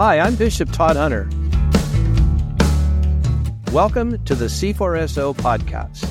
Hi, I'm Bishop Todd Hunter. Welcome to the C4SO podcast.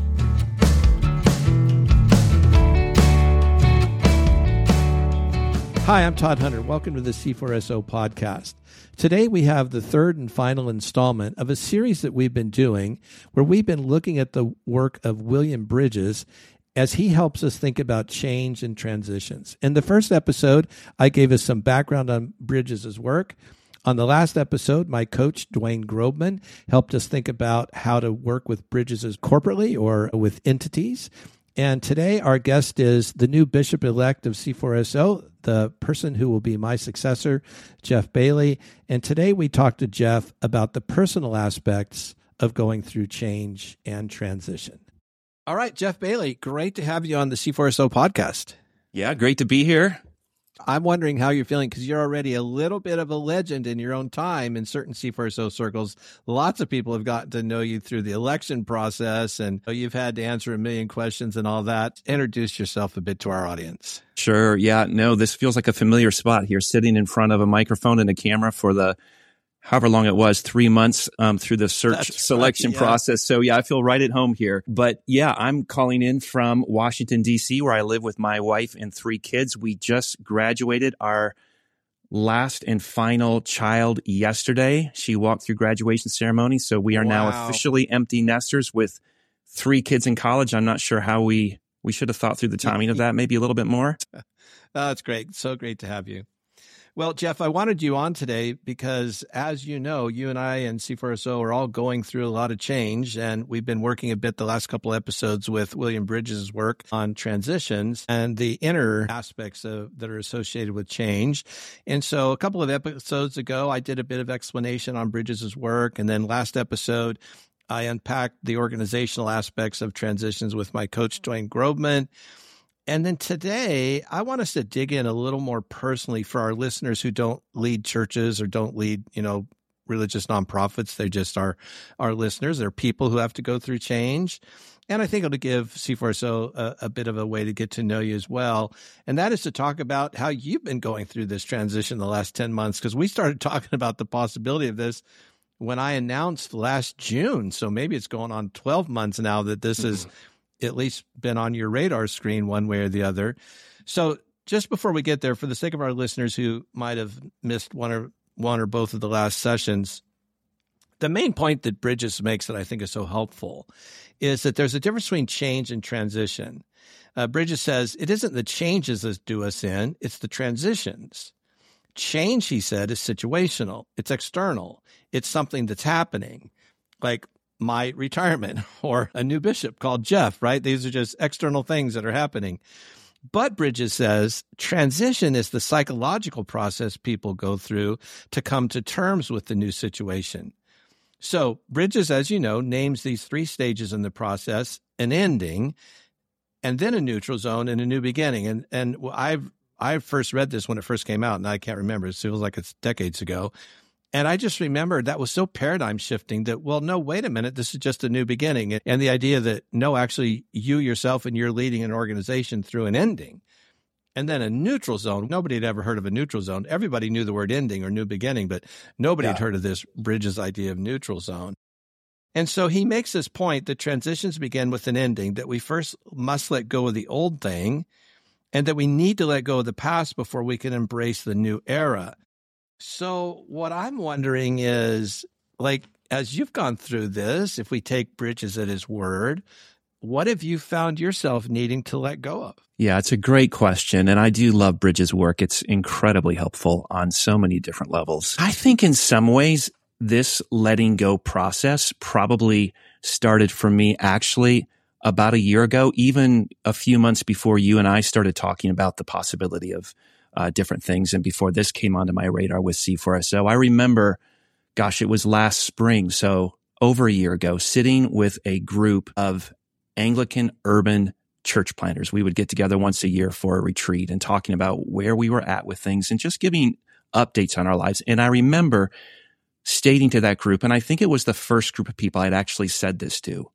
Hi, I'm Todd Hunter. Welcome to the C4SO podcast. Today we have the third and final installment of a series that we've been doing where we've been looking at the work of William Bridges as he helps us think about change and transitions. In the first episode, I gave us some background on Bridges' work. On the last episode, my coach, Dwayne Grobman, helped us think about how to work with Bridges corporately or with entities. And today, our guest is the new bishop-elect of C4SO, the person who will be my successor, Jeff Bailey. And today, we talked to Jeff about the personal aspects of going through change and transition. All right, Jeff Bailey, great to have you on the C4SO podcast. Yeah, great to be here. I'm wondering how you're feeling because you're already a little bit of a legend in your own time in certain C4SO circles. Lots of people have gotten to know you through the election process, and you've had to answer a million questions and all that. Introduce yourself a bit to our audience. Sure. Yeah, no, this feels like a familiar spot here, sitting in front of a microphone and a camera for the however long it was, 3 months through the selection process. So yeah, I feel right at home here. But yeah, I'm calling in from Washington, D.C., where I live with my wife and 3 kids. We just graduated our last and final child yesterday. She walked through graduation ceremony. So we are now officially empty nesters with 3 kids in college. I'm not sure how we should have thought through the timing of that, maybe a little bit more. That's great. So great to have you. Well, Jeff, I wanted you on today because, as you know, you and I and C4SO are all going through a lot of change, and we've been working a bit the last couple episodes with William Bridges' work on transitions and the inner aspects that are associated with change. And so a couple of episodes ago, I did a bit of explanation on Bridges' work, and then last episode, I unpacked the organizational aspects of transitions with my coach, Dwayne Grobman. And then today, I want us to dig in a little more personally for our listeners who don't lead churches or don't lead, religious nonprofits. They just are our listeners. They're people who have to go through change. And I think it'll give C4SO a bit of a way to get to know you as well. And that is to talk about how you've been going through this transition the last 10 months, because we started talking about the possibility of this when I announced last June. So maybe it's going on 12 months now that this is at least been on your radar screen one way or the other. So just before we get there, for the sake of our listeners who might have missed one or both of the last sessions, the main point that Bridges makes that I think is so helpful is that there's a difference between change and transition. Bridges says it isn't the changes that do us in, it's the transitions. Change, he said, is situational. It's external. It's something that's happening, like my retirement or a new bishop called Jeff, right? These are just external things that are happening. But Bridges says transition is the psychological process people go through to come to terms with the new situation. So Bridges, as you know, names these 3 stages in the process: an ending, and then a neutral zone and a new beginning. And I first read this when it first came out, and I can't remember. It feels like it's decades ago. And I just remembered that was so paradigm shifting that, well, no, wait a minute, this is just a new beginning. And the idea that, no, actually you yourself and you're leading an organization through an ending. And then a neutral zone. Nobody had ever heard of a neutral zone. Everybody knew the word ending or new beginning, but nobody had heard of this Bridges idea of neutral zone. And so he makes this point that transitions begin with an ending, that we first must let go of the old thing, and that we need to let go of the past before we can embrace the new era. So what I'm wondering is, like, as you've gone through this, if we take Bridges at his word, what have you found yourself needing to let go of? Yeah, it's a great question. And I do love Bridges' work. It's incredibly helpful on so many different levels. I think in some ways, this letting go process probably started for me actually about a year ago, even a few months before you and I started talking about the possibility of different things. And before this came onto my radar with C4SO, I remember, it was last spring. So over a year ago, sitting with a group of Anglican urban church planters. We would get together once a year for a retreat and talking about where we were at with things and just giving updates on our lives. And I remember stating to that group, and I think it was the first group of people I'd actually said this to,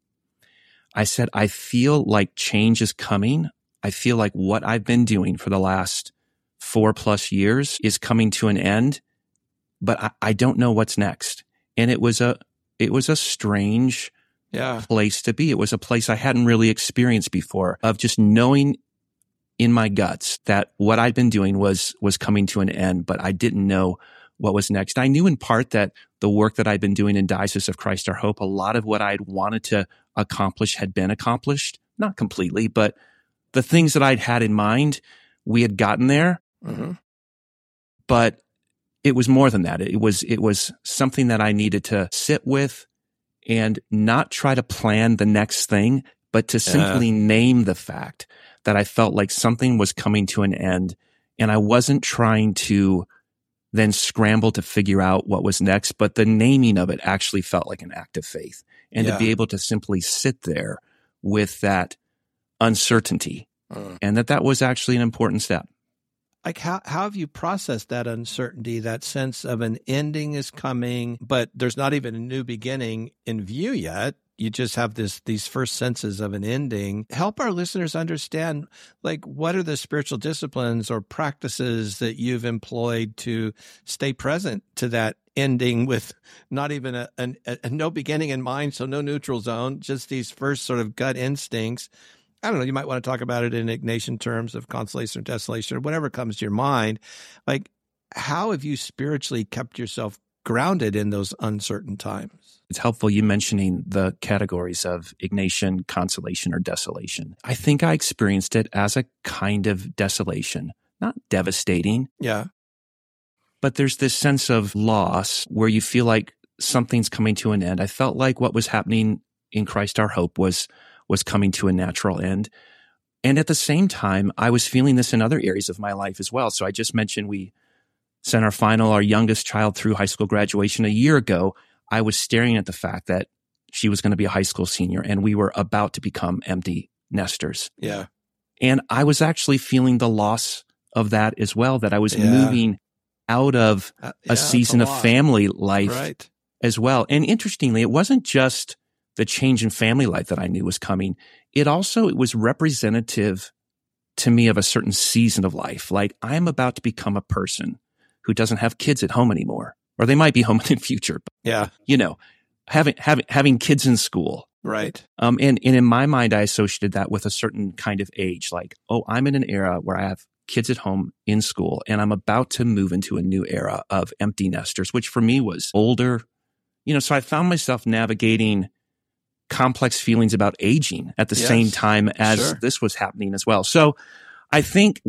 I said, I feel like change is coming. I feel like what I've been doing for the last 4+ years is coming to an end. but I don't know what's next. And it was a strange place to be. It was a place I hadn't really experienced before, of just knowing in my guts that what I'd been doing was coming to an end, but I didn't know what was next. I knew in part that the work that I'd been doing in Diocese of Christ Our Hope, a lot of what I'd wanted to accomplish had been accomplished, not completely, but the things that I'd had in mind, we had gotten there. Mm-hmm. But it was more than that. It was something that I needed to sit with and not try to plan the next thing, but to simply name the fact that I felt like something was coming to an end, and I wasn't trying to then scramble to figure out what was next, but the naming of it actually felt like an act of faith. And to be able to simply sit there with that uncertainty, and that was actually an important step. Like, how have you processed that uncertainty, that sense of an ending is coming, but there's not even a new beginning in view yet? You just have these first senses of an ending. Help our listeners understand, like, what are the spiritual disciplines or practices that you've employed to stay present to that ending with not even a no beginning in mind, so no neutral zone, just these first sort of gut instincts. I don't know, you might want to talk about it in Ignatian terms of consolation or desolation or whatever comes to your mind. Like, how have you spiritually kept yourself grounded in those uncertain times? It's helpful you mentioning the categories of Ignatian, consolation, or desolation. I think I experienced it as a kind of desolation, not devastating. Yeah. But there's this sense of loss where you feel like something's coming to an end. I felt like what was happening in Christ Our Hope was coming to a natural end. And at the same time, I was feeling this in other areas of my life as well. So I just mentioned we sent our youngest child through high school graduation a year ago. I was staring at the fact that she was going to be a high school senior and we were about to become empty nesters. Yeah. And I was actually feeling the loss of that as well, that I was moving out of a season of family life as well. And interestingly, it wasn't just the change in family life that I knew was coming. It was representative to me of a certain season of life. Like, I'm about to become a person who doesn't have kids at home anymore, or they might be home in the future. But, having kids in school. Right. And in my mind, I associated that with a certain kind of age, like, I'm in an era where I have kids at home in school, and I'm about to move into a new era of empty nesters, which for me was older. So I found myself navigating complex feelings about aging at the same time as this was happening as well. So I think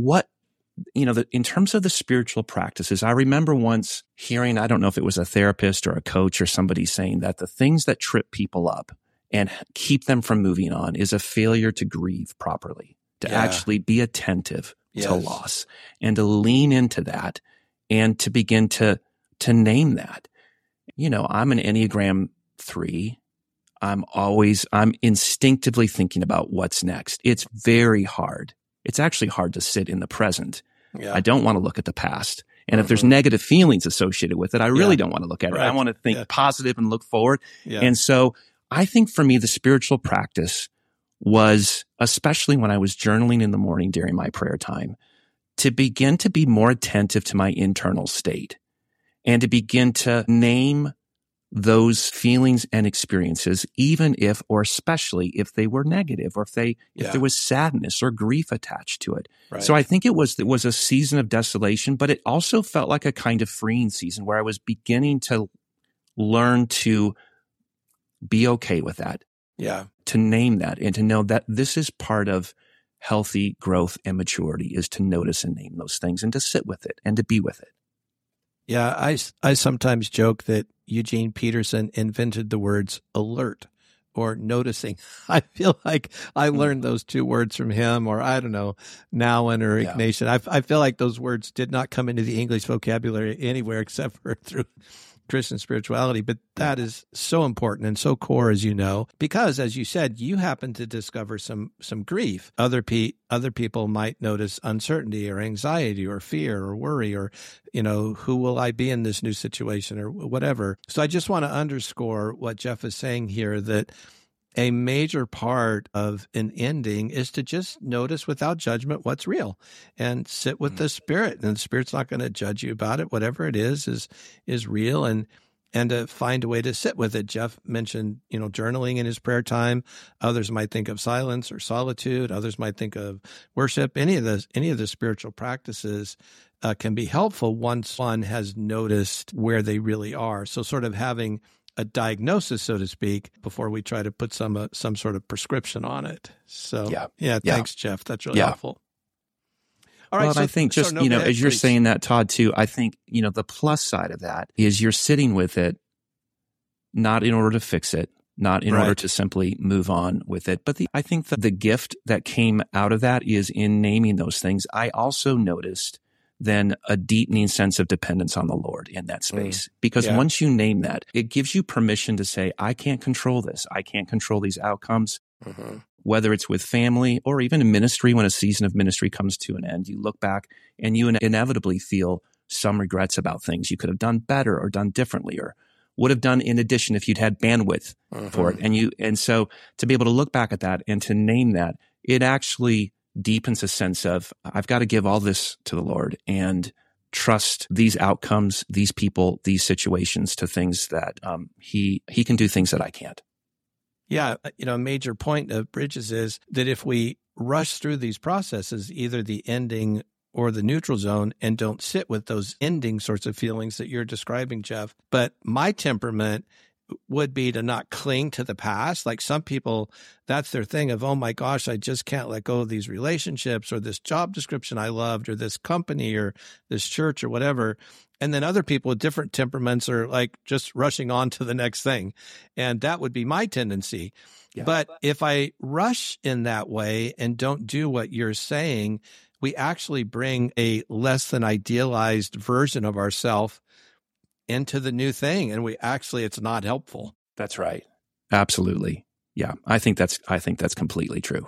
in terms of the spiritual practices, I remember once hearing, I don't know if it was a therapist or a coach or somebody saying that the things that trip people up and keep them from moving on is a failure to grieve properly, to actually be attentive to loss and to lean into that and to begin to name that. I'm an Enneagram 3. I'm instinctively thinking about what's next. It's very hard. It's actually hard to sit in the present. Yeah. I don't want to look at the past. And if there's negative feelings associated with it, I really don't want to look at it. I want to think positive and look forward. Yeah. And so I think for me, the spiritual practice was, especially when I was journaling in the morning during my prayer time, to begin to be more attentive to my internal state and to begin to name those feelings and experiences, even if, or especially if they were negative, or if there was sadness or grief attached to it. Right. So I think it was a season of desolation, but it also felt like a kind of freeing season where I was beginning to learn to be okay with that. Yeah. To name that and to know that this is part of healthy growth and maturity, is to notice and name those things and to sit with it and to be with it. Yeah, I sometimes joke that Eugene Peterson invented the words alert or noticing. I feel like I learned those two words from him, or I don't know, Nouwen or Ignatian. I feel like those words did not come into the English vocabulary anywhere except for through Christian spirituality. But that is so important and so core, as you know, because as you said, you happen to discover some grief. Other people might notice uncertainty or anxiety or fear or worry or, who will I be in this new situation or whatever. So I just want to underscore what Jeff is saying here, that a major part of an ending is to just notice without judgment what's real and sit with the Spirit. And the Spirit's not going to judge you about it. Whatever it is real, and to find a way to sit with it. Jeff mentioned, journaling in his prayer time. Others might think of silence or solitude. Others might think of worship. Any of the spiritual practices can be helpful once one has noticed where they really are. So sort of having a diagnosis, so to speak, before we try to put some sort of prescription on it. So thanks, Jeff. That's really helpful. All right. Well, so I think just, as you're saying that, Todd, too, I think, the plus side of that is you're sitting with it, not in order to fix it, not in order to simply move on with it. But I think that the gift that came out of that is in naming those things. I also noticed then a deepening sense of dependence on the Lord in that space. Because once you name that, it gives you permission to say, I can't control this. I can't control these outcomes. Whether it's with family or even in ministry, when a season of ministry comes to an end, you look back and you inevitably feel some regrets about things you could have done better or done differently or would have done in addition if you'd had bandwidth for it. And so to be able to look back at that and to name that, it actually deepens a sense of, I've got to give all this to the Lord and trust these outcomes, these people, these situations to things that he can do things that I can't. Yeah, a major point of Bridges is that if we rush through these processes, either the ending or the neutral zone, and don't sit with those ending sorts of feelings that you're describing, Jeff. But my temperament would be to not cling to the past. Like some people, that's their thing of, oh my gosh, I just can't let go of these relationships or this job description I loved or this company or this church or whatever. And then other people with different temperaments are like just rushing on to the next thing. And that would be my tendency. Yeah. But if I rush in that way and don't do what you're saying, we actually bring a less than idealized version of ourselves into the new thing. And it's not helpful. That's right. Absolutely. Yeah. I think that's completely true.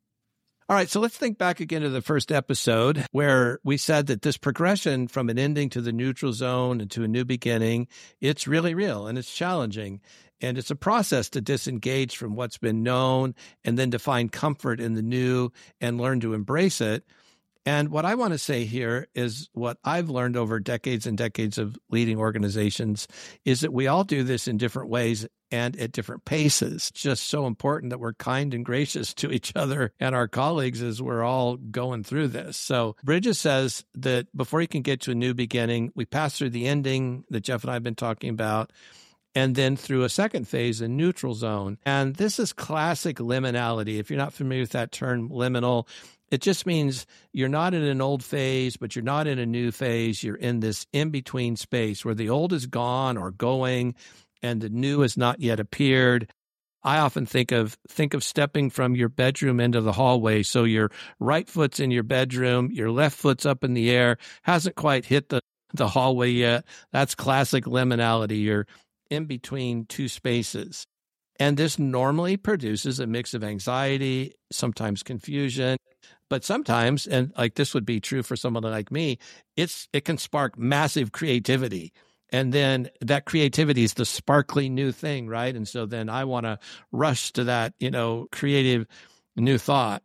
All right, so let's think back again to the first episode where we said that this progression from an ending to the neutral zone and to a new beginning, it's really real and it's challenging. And it's a process to disengage from what's been known and then to find comfort in the new and learn to embrace it. And what I want to say here is what I've learned over decades and decades of leading organizations is that we all do this in different ways and at different paces. It's just so important that we're kind and gracious to each other and our colleagues as we're all going through this. So Bridges says that before you can get to a new beginning, we pass through the ending that Jeff and I have been talking about, and then through a second phase, a neutral zone. And this is classic liminality. If you're not familiar with that term, liminal, it just means you're not in an old phase, but you're not in a new phase. You're in this in-between space where the old is gone or going and the new has not yet appeared. I often think of stepping from your bedroom into the hallway. So your right foot's in your bedroom, your left foot's up in the air, hasn't quite hit the hallway yet. That's classic liminality. You're in between two spaces. And this normally produces a mix of anxiety, sometimes confusion, but sometimes, and like this would be true for someone like me, it can spark massive creativity. And then that creativity is the sparkly new thing, right? And so then I want to rush to that, creative new thought.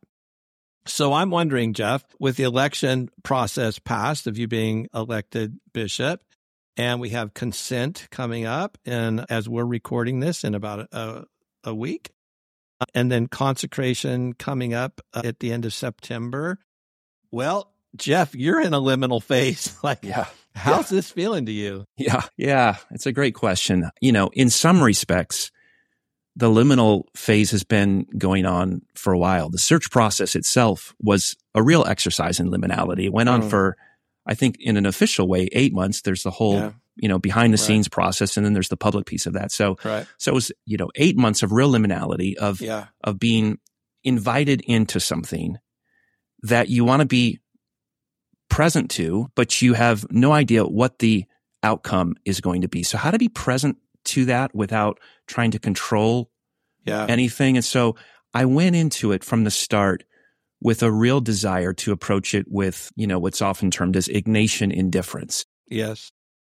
So I'm wondering, Jeff, with the election process passed of you being elected bishop, and we have consent coming up, and as we're recording this in about a week, and then consecration coming up at the end of September. Well, Jeff, you're in a liminal phase. How's this feeling to you? Yeah. It's a great question. In some respects, the liminal phase has been going on for a while. The search process itself was a real exercise in liminality. It went on for, I think, in an official way, 8 months. There's the whole, behind the scenes process, and then there's the public piece of that. So it was, 8 months of real liminality of being invited into something that you want to be present to, but you have no idea what the outcome is going to be. So how to be present to that without trying to control anything. And so I went into it from the start with a real desire to approach it with, what's often termed as Ignatian indifference. Yes.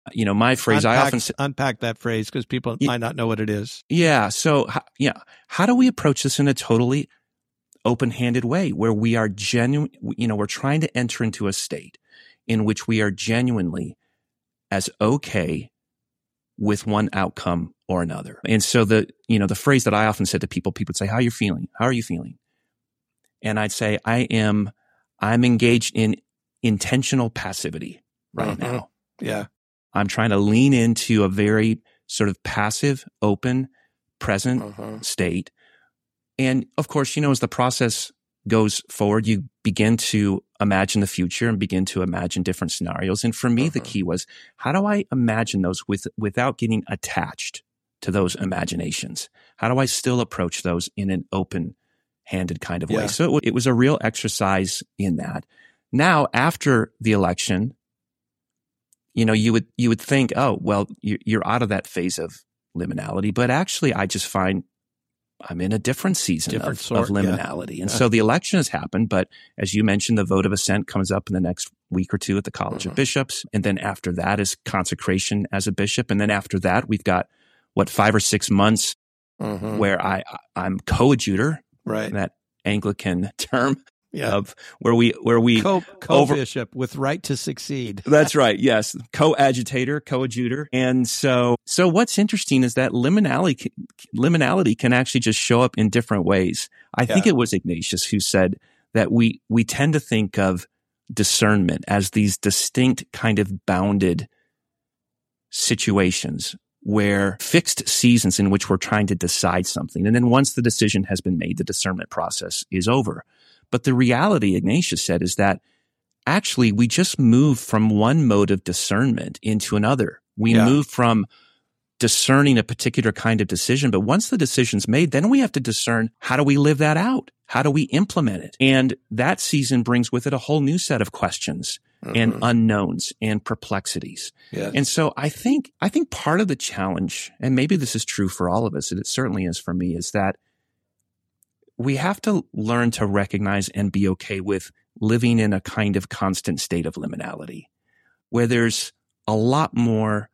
my phrase, I often say, unpack that phrase because people might not know what it is. Yeah. So, how do we approach this in a totally open-handed way where we are genuine, we're trying to enter into a state in which we are genuinely as okay with one outcome or another. And so the phrase that I often said to people would say, how are you feeling? How are you feeling? And I'd say, I'm engaged in intentional passivity right now. Yeah. I'm trying to lean into a very sort of passive, open, present state. And of course, as the process goes forward, you begin to imagine the future and begin to imagine different scenarios. And for me, the key was, how do I imagine those without getting attached to those imaginations? How do I still approach those in an open-handed kind of way? So it was a real exercise in that. Now, after the election, you would think, oh, well, you're out of that phase of liminality. But actually, I just find I'm in a different season of liminality. And so the election has happened, but as you mentioned, the vote of assent comes up in the next week or two at the College of Bishops. And then after that is consecration as a bishop. And then after that, we've got 5 or 6 months where I'm coadjutor, right? That Anglican term. Of where we co-bishop with right to succeed. That's right. Yes. Co-agitator, coadjutor. And so what's interesting is that liminality can actually just show up in different ways. I think it was Ignatius who said that we tend to think of discernment as these distinct kind of bounded situations where fixed seasons in which we're trying to decide something. And then once the decision has been made, the discernment process is over. But the reality, Ignatius said, is that actually we just move from one mode of discernment into another. We move from discerning a particular kind of decision, but once the decision's made, then we have to discern, how do we live that out? How do we implement it? And that season brings with it a whole new set of questions and unknowns and perplexities. Yes. And so I think part of the challenge, and maybe this is true for all of us, and it certainly is for me, is that we have to learn to recognize and be okay with living in a kind of constant state of liminality, where there's a lot more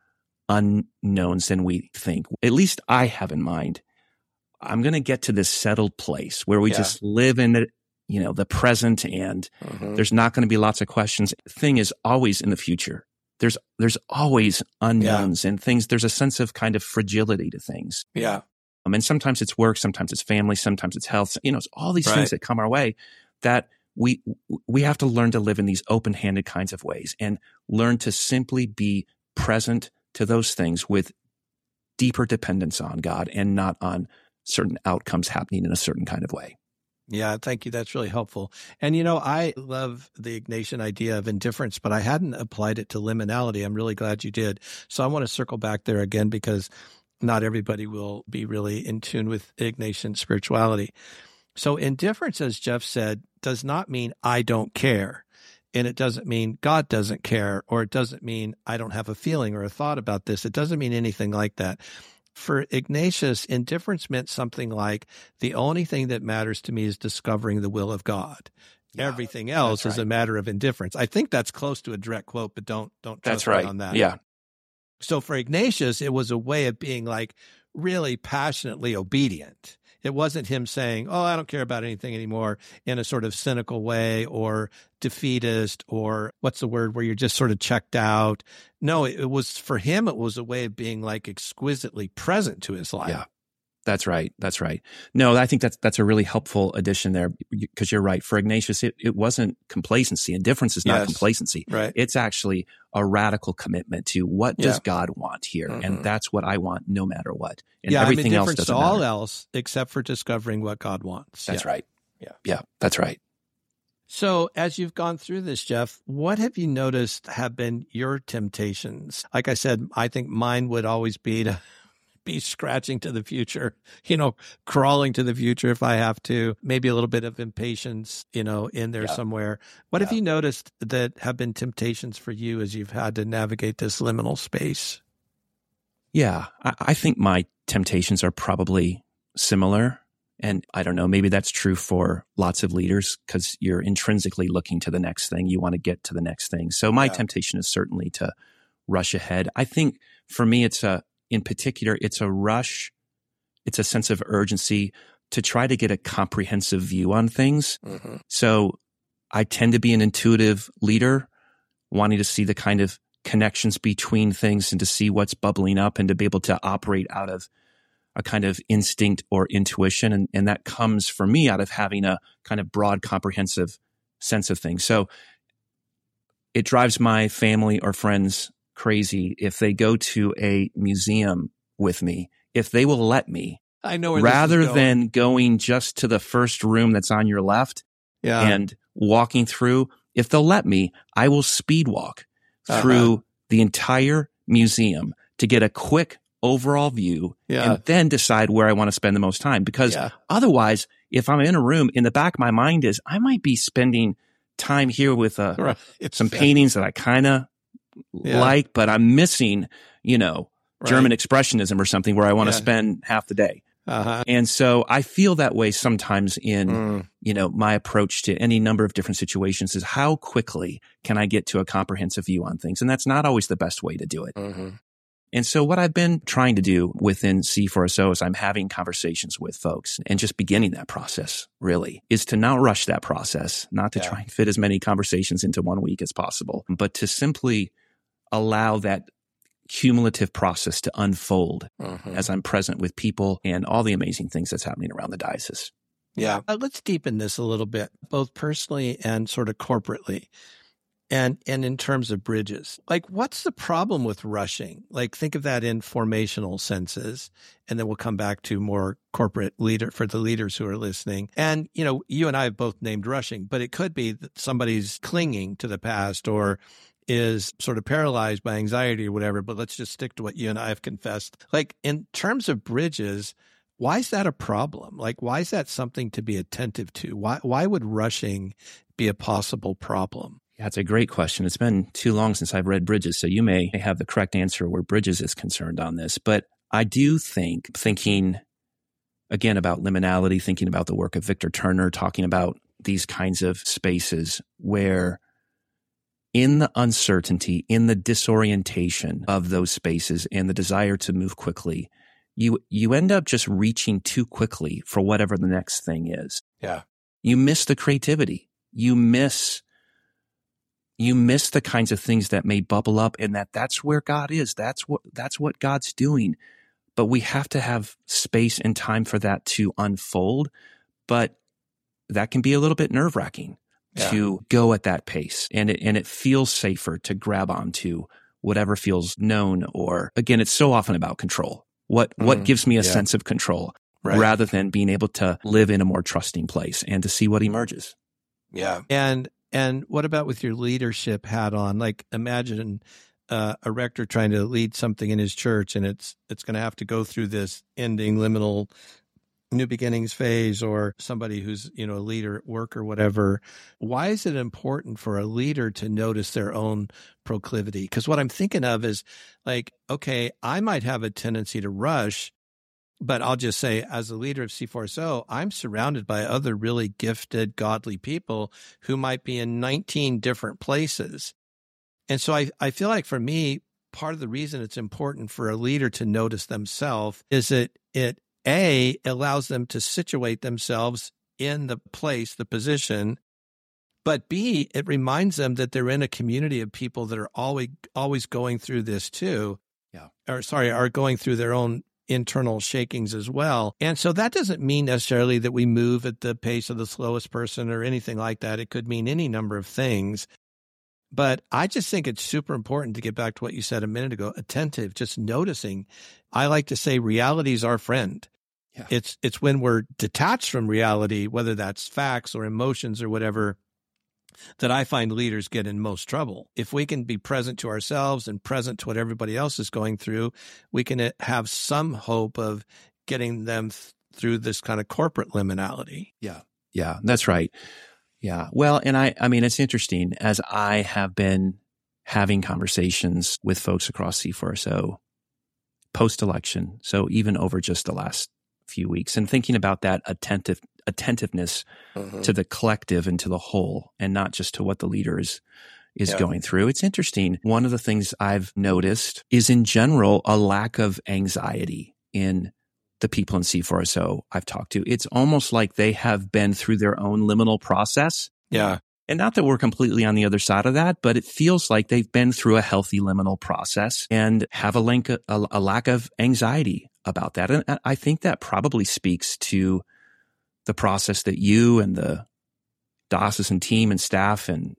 unknowns than we think. At least I have in mind. I'm going to get to this settled place where we just live in the present, and there's not going to be lots of questions. The thing is always in the future. There's always unknowns and things. There's a sense of kind of fragility to things. Yeah. And sometimes it's work, sometimes it's family, sometimes it's health. It's all these things that come our way that we have to learn to live in these open-handed kinds of ways and learn to simply be present to those things with deeper dependence on God and not on certain outcomes happening in a certain kind of way. Yeah, thank you. That's really helpful. And, I love the Ignatian idea of indifference, but I hadn't applied it to liminality. I'm really glad you did. So I want to circle back there again because not everybody will be really in tune with Ignatian spirituality. So indifference, as Jeff said, does not mean I don't care. And it doesn't mean God doesn't care, or it doesn't mean I don't have a feeling or a thought about this. It doesn't mean anything like that. For Ignatius, indifference meant something like, the only thing that matters to me is discovering the will of God. Yeah, everything else is a matter of indifference. I think that's close to a direct quote, but don't trust me on that. Yeah. So for Ignatius, it was a way of being like really passionately obedient. It wasn't him saying, oh, I don't care about anything anymore in a sort of cynical way or defeatist, or what's the word where you're just sort of checked out. No, it was, for him, it was a way of being like exquisitely present to his life. Yeah. That's right. That's right. No, I think that's a really helpful addition there, because you're right. For Ignatius, it wasn't complacency. Indifference is not complacency. Right. It's actually a radical commitment to what does God want here, and that's what I want, no matter what. And everything else doesn't matter. All else except for discovering what God wants. That's right. Yeah, that's right. So as you've gone through this, Jeff, what have you noticed have been your temptations? Like I said, I think mine would always be to be scratching to the future, crawling to the future if I have to, maybe a little bit of impatience, in there somewhere. What have you noticed that have been temptations for you as you've had to navigate this liminal space? Yeah, I think my temptations are probably similar. And I don't know, maybe that's true for lots of leaders, because you're intrinsically looking to the next thing. You want to get to the next thing. So my temptation is certainly to rush ahead. I think for me, it's a rush. It's a sense of urgency to try to get a comprehensive view on things. Mm-hmm. So I tend to be an intuitive leader, wanting to see the kind of connections between things and to see what's bubbling up and to be able to operate out of a kind of instinct or intuition. And that comes for me out of having a kind of broad, comprehensive sense of things. So it drives my family or friends crazy if they go to a museum with me, if they will let me, I know where rather than going just to the first room that's on your left and walking through. If they'll let me, I will speed walk through the entire museum to get a quick overall view and then decide where I want to spend the most time. Because otherwise, if I'm in a room, in the back of my mind is I might be spending time here with some paintings that I kind of like, but I'm missing, German expressionism or something where I want to spend half the day. And so I feel that way sometimes in, my approach to any number of different situations is how quickly can I get to a comprehensive view on things? And that's not always the best way to do it. Mm-hmm. And so what I've been trying to do within C4SO is I'm having conversations with folks and just beginning that process really is to not rush that process, not to try and fit as many conversations into 1 week as possible, but to simply allow that cumulative process to unfold as I'm present with people and all the amazing things that's happening around the diocese. Yeah. Let's deepen this a little bit, both personally and sort of corporately. And in terms of bridges, like what's the problem with rushing? Like think of that in formational senses, and then we'll come back to more corporate leader for the leaders who are listening. And, you and I have both named rushing, but it could be that somebody's clinging to the past or is sort of paralyzed by anxiety or whatever, but let's just stick to what you and I have confessed. Like in terms of bridges, why is that a problem? Like, why is that something to be attentive to? Why would rushing be a possible problem? That's a great question. It's been too long since I've read Bridges, so you may have the correct answer where Bridges is concerned on this. But I do think, thinking again about liminality, thinking about the work of Victor Turner, talking about these kinds of spaces where in the uncertainty, in the disorientation of those spaces and the desire to move quickly, you end up just reaching too quickly for whatever the next thing is. Yeah. You miss the creativity. You miss the kinds of things that may bubble up and that's where God is. That's what God's doing. But we have to have space and time for that to unfold. But that can be a little bit nerve-wracking to go at that pace. And it feels safer to grab onto whatever feels known, or again, it's so often about control. What gives me a sense of control rather than being able to live in a more trusting place and to see what emerges. Yeah. And what about with your leadership hat on? Like imagine a rector trying to lead something in his church, and it's going to have to go through this ending liminal new beginnings phase, or somebody who's, a leader at work or whatever. Why is it important for a leader to notice their own proclivity? Because what I'm thinking of is like, okay, I might have a tendency to rush, but I'll just say, as a leader of C4SO, I'm surrounded by other really gifted, godly people who might be in 19 different places. And so I feel like for me, part of the reason it's important for a leader to notice themselves is that it allows them to situate themselves in the place, the position, but B, it reminds them that they're in a community of people that are always going through this too. Are going through their own internal shakings as well. And so that doesn't mean necessarily that we move at the pace of the slowest person or anything like that. It could mean any number of things. But I just think it's super important to get back to what you said a minute ago, attentive, just noticing. I like to say reality is our friend. Yeah. It's when we're detached from reality, whether that's facts or emotions or whatever, that I find leaders get in most trouble. If we can be present to ourselves and present to what everybody else is going through, we can have some hope of getting them through this kind of corporate liminality. Yeah, that's right. Yeah. Well, and I mean, it's interesting as I have been having conversations with folks across C4SO post-election. So even over just the last few weeks and thinking about that attentiveness to the collective and to the whole, and not just to what the leader is is going through. It's interesting. One of the things I've noticed is in general, a lack of anxiety in the people in C4SO I've talked to. It's almost like they have been through their own liminal process. Yeah. And not that we're completely on the other side of that, but it feels like they've been through a healthy liminal process and have a lack of anxiety about that. And I think that probably speaks to the process that you and the diocesan team and staff and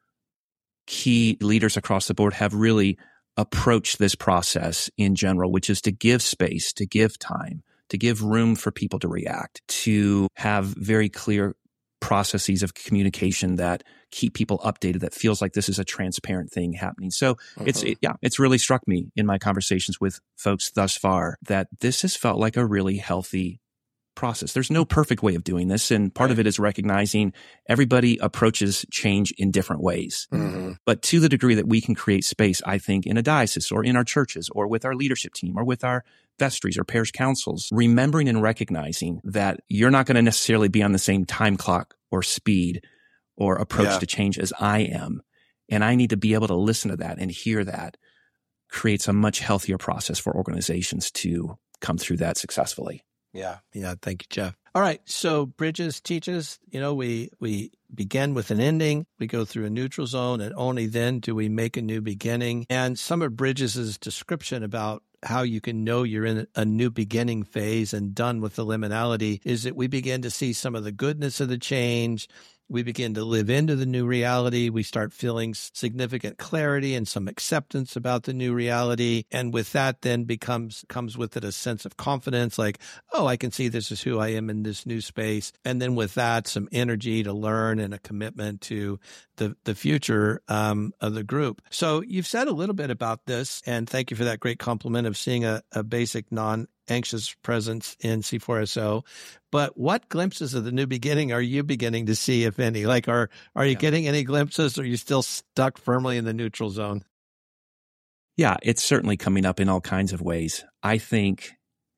key leaders across the board have really approached this process in general, which is to give space, to give time, to give room for people to react, to have very clear processes of communication that keep people updated, that feels like this is a transparent thing happening. So it's really struck me in my conversations with folks thus far that this has felt like a really healthy process. There's no perfect way of doing this. And part of it is recognizing everybody approaches change in different ways. But to the degree that we can create space, I think, in a diocese or in our churches or with our leadership team or with our vestries or parish councils, remembering and recognizing that you're not going to necessarily be on the same time clock or speed or approach to change as I am. And I need to be able to listen to that and hear that creates a much healthier process for organizations to come through that successfully. Yeah. Thank you, Jeff. All right. So Bridges teaches, we begin with an ending. We go through a neutral zone, and only then do we make a new beginning. And some of Bridges' description about how you can know you're in a new beginning phase and done with the liminality is that we begin to see some of the goodness of the change. We begin to live into the new reality. We start feeling significant clarity and some acceptance about the new reality. And with that then comes with it a sense of confidence, like, oh, I can see this is who I am in this new space. And then with that, some energy to learn and a commitment to the future of the group. So you've said a little bit about this, and thank you for that great compliment of seeing a basic non-anxious presence in C4SO. But what glimpses of the new beginning are you beginning to see, if any? Like, are you getting any glimpses, or are you still stuck firmly in the neutral zone? Yeah, it's certainly coming up in all kinds of ways. I think,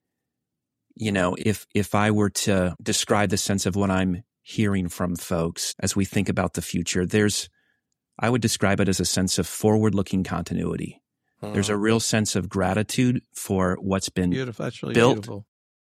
if I were to describe the sense of what I'm hearing from folks as we think about the future, I would describe it as a sense of forward-looking continuity. There's a real sense of gratitude for what's been beautiful. That's really built. Beautiful.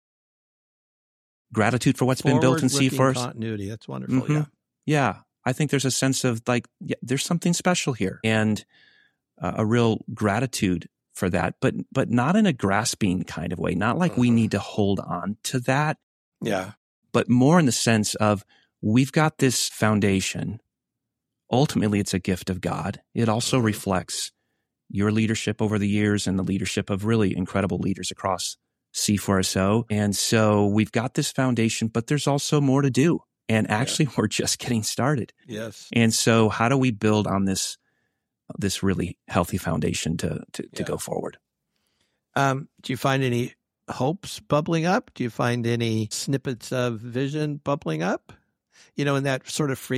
Gratitude for what's been built in C4. Continuity. That's wonderful. Yeah. I think there's a sense of there's something special here, and a real gratitude for that, but not in a grasping kind of way. Not like we need to hold on to that. Yeah. But more in the sense of we've got this foundation. Ultimately, it's a gift of God. It also reflects your leadership over the years and the leadership of really incredible leaders across C4SO. And so we've got this foundation, but there's also more to do. And actually, we're just getting started. Yes. And so how do we build on this really healthy foundation to go forward? Do you find any hopes bubbling up? Do you find any snippets of vision bubbling up? In that sort of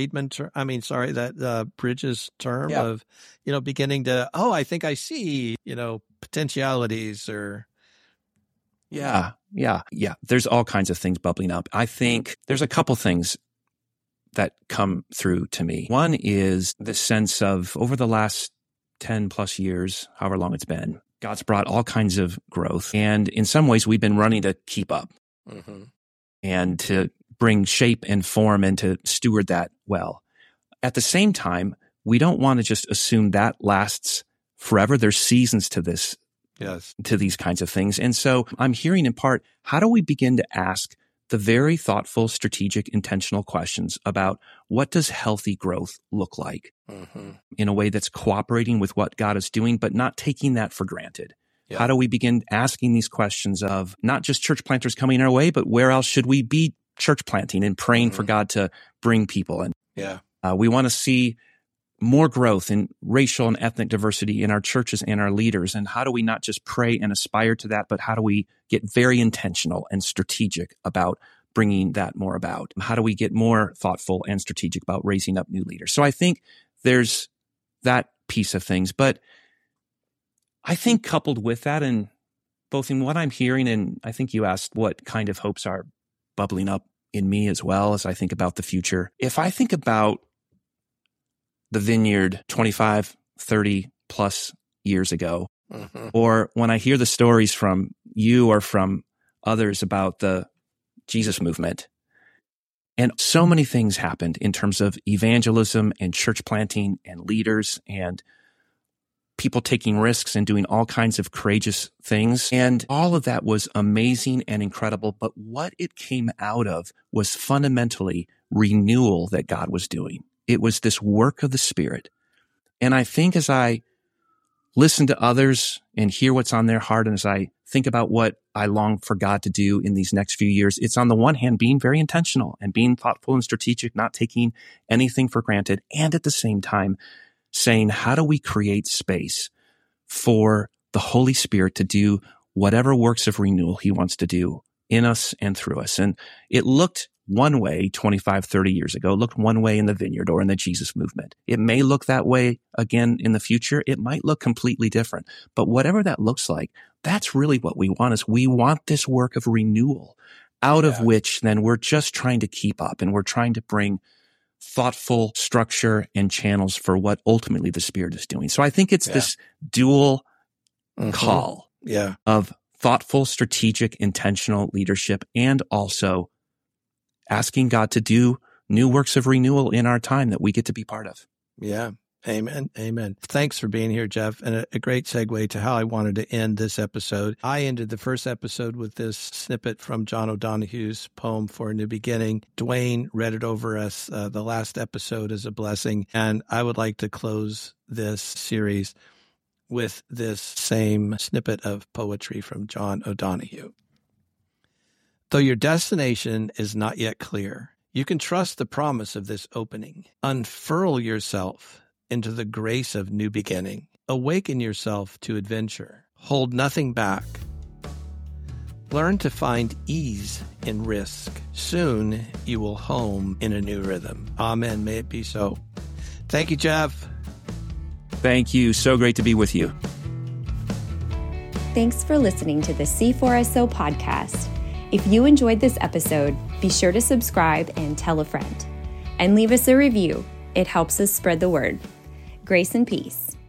that Bridges term of, beginning to, I think I see, potentialities or. Yeah. There's all kinds of things bubbling up. I think there's a couple things that come through to me. One is the sense of over the last 10 plus years, however long it's been, God's brought all kinds of growth. And in some ways, we've been running to keep up and to bring shape and form and to steward that well. At the same time, we don't want to just assume that lasts forever. There's seasons to this, to these kinds of things. And so I'm hearing in part, how do we begin to ask the very thoughtful, strategic, intentional questions about what does healthy growth look like in a way that's cooperating with what God is doing, but not taking that for granted? Yeah. How do we begin asking these questions of not just church planters coming our way, but where else should we be church planting and praying for God to bring people? And we want to see more growth in racial and ethnic diversity in our churches and our leaders. And how do we not just pray and aspire to that, but how do we get very intentional and strategic about bringing that more about? How do we get more thoughtful and strategic about raising up new leaders? So I think there's that piece of things. But I think coupled with that, and both in what I'm hearing, and I think you asked what kind of hopes are bubbling up in me as well as I think about the future. If I think about the vineyard 25, 30 plus years ago. Or when I hear the stories from you or from others about the Jesus movement. And so many things happened in terms of evangelism and church planting and leaders and people taking risks and doing all kinds of courageous things. And all of that was amazing and incredible. But what it came out of was fundamentally renewal that God was doing. It was this work of the Spirit. And I think as I listen to others and hear what's on their heart, and as I think about what I long for God to do in these next few years, it's on the one hand being very intentional and being thoughtful and strategic, not taking anything for granted, and at the same time saying, how do we create space for the Holy Spirit to do whatever works of renewal he wants to do in us and through us? And it looked one way 25, 30 years ago, looked one way in the Vineyard or in the Jesus movement. It may look that way again in the future. It might look completely different. But whatever that looks like, that's really what we want is we want this work of renewal out of which then we're just trying to keep up and we're trying to bring thoughtful structure and channels for what ultimately the Spirit is doing. So I think it's this dual call of thoughtful, strategic, intentional leadership and also asking God to do new works of renewal in our time that we get to be part of. Yeah. Amen. Amen. Thanks for being here, Jeff. And a great segue to how I wanted to end this episode. I ended the first episode with this snippet from John O'Donohue's poem For a New Beginning. Dwayne read it over us the last episode as a blessing. And I would like to close this series with this same snippet of poetry from John O'Donohue. Though your destination is not yet clear, you can trust the promise of this opening. Unfurl yourself into the grace of new beginning. Awaken yourself to adventure. Hold nothing back. Learn to find ease in risk. Soon you will home in a new rhythm. Amen. May it be so. Thank you, Jeff. Thank you. So great to be with you. Thanks for listening to the C4SO podcast. If you enjoyed this episode, be sure to subscribe and tell a friend. And leave us a review. It helps us spread the word. Grace and peace.